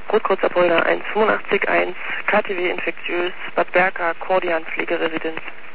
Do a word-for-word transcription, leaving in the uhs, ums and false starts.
Rotkreuz Apolda eins fünfundachtzig eins, K T W infektiös, Bad Berka, Kordian Pflegeresidenz.